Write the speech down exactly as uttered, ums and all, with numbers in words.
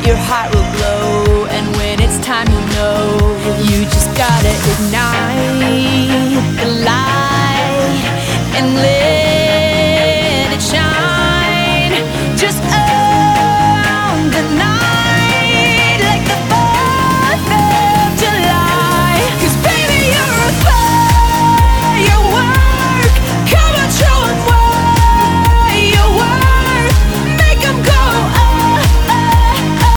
your heart will glow. And when it's time, you'll know you just gotta ignite.